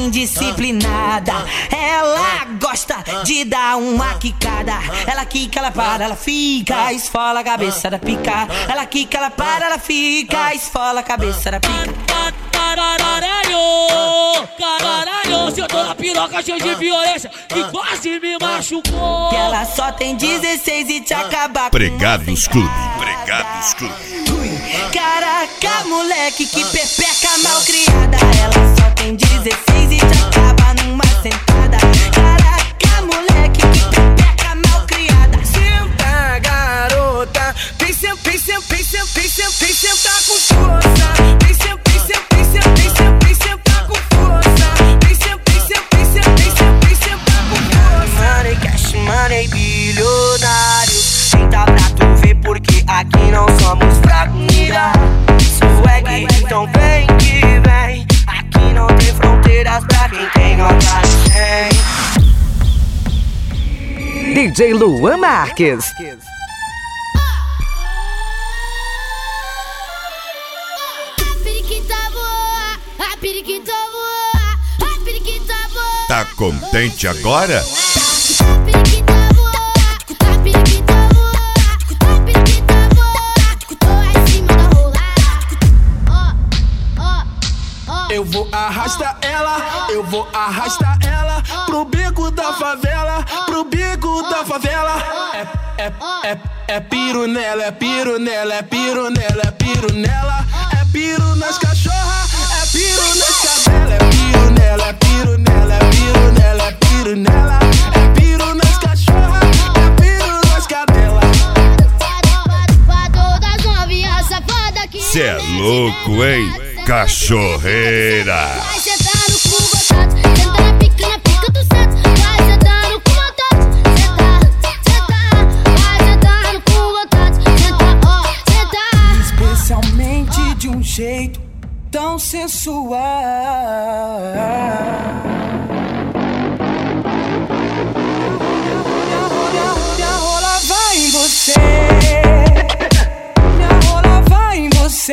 indisciplinada. Ela gosta de dar uma quicada. Ela quica, ela para, ela fica, esfola a cabeça da pica. Ela quica, ela para, ela fica, esfola a cabeça da pica. Caralho, caralho, se eu tô na piroca cheio de violência que quase me machucou. Que ela só tem 16 e te acaba. Pregados Clube, Pregados Clube. Caraca, moleque, que pepeca mal criada. Ela só tem 16 e te acaba numa sentada. Caraca, moleque, que pepeca mal criada. Senta, garota, vem sentar com força. Vem sentar com força. Vem sentar com força. Money, cash, money, bilionário. Senta pra tu ver porque aqui não somos fracos, nigga. Swag, então vem que vem. Aqui não tem fronteiras pra quem tem nota 100. DJ Luan Marques. Tá contente agora? Eu vou arrastar ela pro bico da favela, pro bico da favela. É piro nela, é piro nela, é piro nela, é piro nela. É piro nas cachorras, é piro nas cadelas. É piro nela, é piro nela, é piro nela, é piro nela. É piro nas cachorras, é piro nas cadelas. Cê é louco, hein? Cachorreira. Vai sentando com vontade, senta na pica do santo. Vai sentando com vontade, vai sentando com vontade, senta. Especialmente de um jeito tão sensual. Minha rola vai em você. Minha rola vai em você.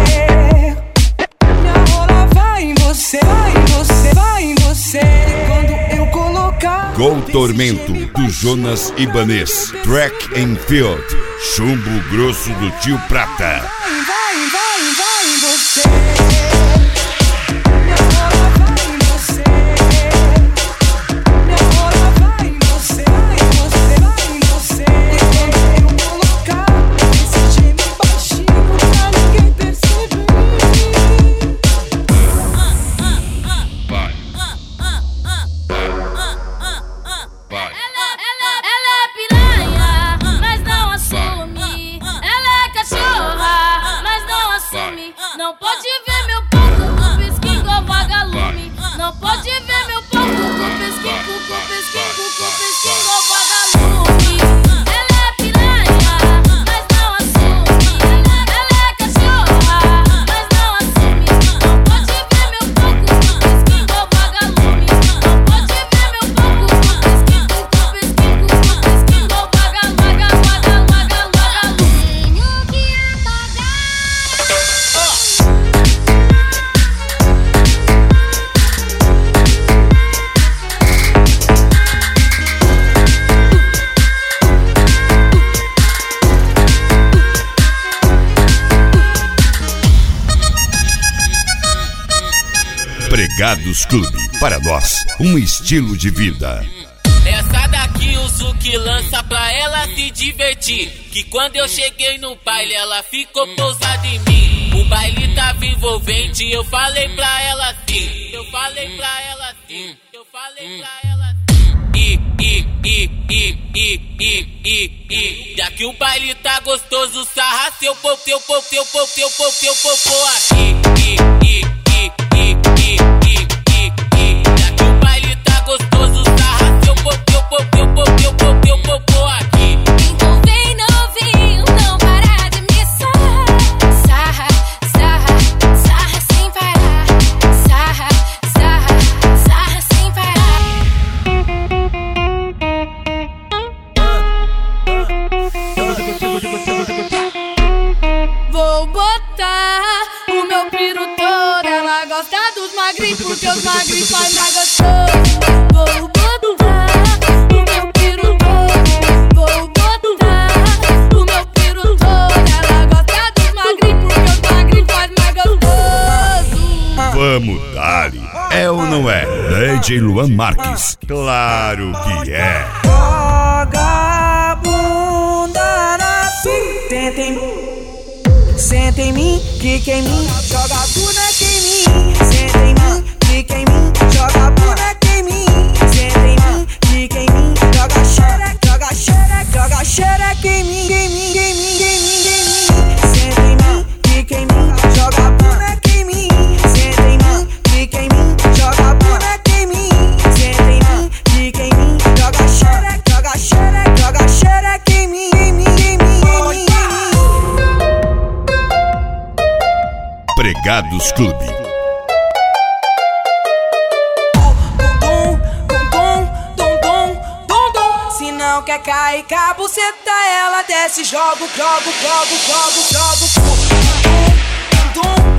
Vai em você, quando eu colocar. Gol Tormento, do Jonas Ibanez. Track and Field, chumbo grosso do Tio Prata. Vai em você. Não pode ver meu ponto com pesquinho igual vagalume. Não pode ver meu ponto com pesquinho igual vagalume. Ela é piranha, mas não assume. Ela é cachorra, mas não assume. Não pode ver meu ponto com pesquinho igual vagalume. Não pode ver meu ponto com pesquinho igual vagalume. Tenho que apagar. Pregados Clube, para nós, um estilo de vida. Essa daqui o Zuki lança pra ela se divertir. Que quando eu cheguei no baile ela ficou pousada em mim. O baile tava envolvente, eu falei pra ela assim. Eu falei pra ela assim. Eu falei pra ela assim. Já que o baile tá gostoso, sarra seu popô aqui. Já que o baile tá gostoso, sarra seu popô aqui. Então vem novinho, não para de me sarra. Sarra sem parar. Sarra sem parar. Vou botar o meu piru gosta dos magrinhos porque os magrinhos faz mais gostoso. Vou botar o meu piru todo. Vou botar o meu piru todo. Ela gosta dos magrinhos porque os magrinhos faz mais gostoso. Vamos dar-lhe. É ou não é? DJ Luan Marques. Claro que é. Joga a bunda na pica. Senta em mim. Senta em mim, quica em mim, joga a boneca em mim. Senta em mim, quica em mim, joga a boneca em mim. Senta em mim, quica em mim, joga xereca, joga xereca, joga xereca em mim, em mim, em mim, em mim, em mim. Senta em mim, quica em mim, joga a boneca em mim. Senta em mim, quica em mim, joga a boneca em mim. Senta em mim, quica em mim, joga xereca, joga xereca, joga xereca em mim, em mim, em mim, em mim. Pregados Clube. Se não quer cair com a buceta, ela desce, joga, joga, joga, joga, joga.